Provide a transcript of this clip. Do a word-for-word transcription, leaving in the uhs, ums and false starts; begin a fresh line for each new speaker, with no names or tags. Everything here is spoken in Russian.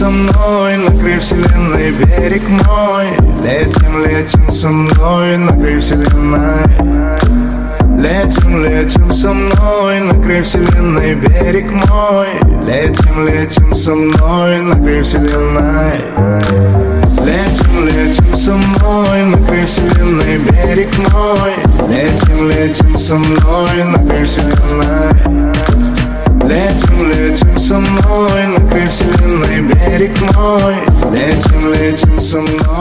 со мной, накрой вселенной берег мой. Летим, летим со мной, накрой вселенной. Летим, летим со мной, накрой вселенной берег мой. Летим, летим со мной, накрой вселенной. Летим, летим со мной, накрой вселенной берег мой. Летим, летим со мной, накрой вселенной. Летим, летим со мной, накрой вселенной берег мой. Летим, летим со мной.